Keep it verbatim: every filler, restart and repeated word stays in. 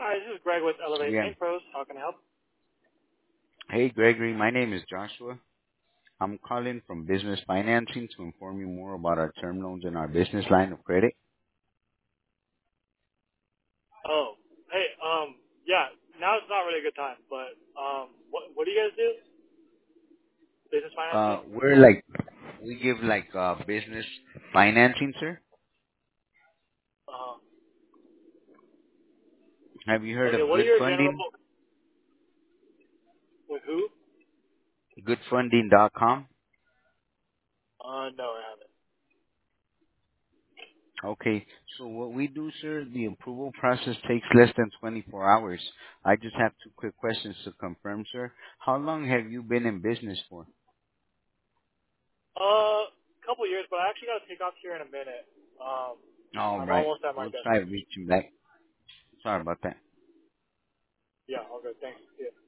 Hi, this is Greg with Elevate Yeah. Paint Pros. How can I help? Hey, Gregory. My name is Joshua. I'm calling from business financing to inform you more about our term loans and our business line of credit. Oh, hey, um, yeah, now it's not really a good time, but um, what what do you guys do? Business Uh, financing? we're like, we give like, uh, business financing, sir. Uh, Have you heard okay, of what are Good your general? Funding? With who? good funding dot com? Uh, no, I haven't. Okay. So what we do, sir, the approval process takes less than twenty-four hours. I just have two quick questions to confirm, sir. How long have you been in business for? Uh, a couple years, but I actually got to take off here in a minute. Um, All I'm right. almost at my We'll try destination. reaching back. Sorry about that. Yeah, all good. Thanks. Yeah.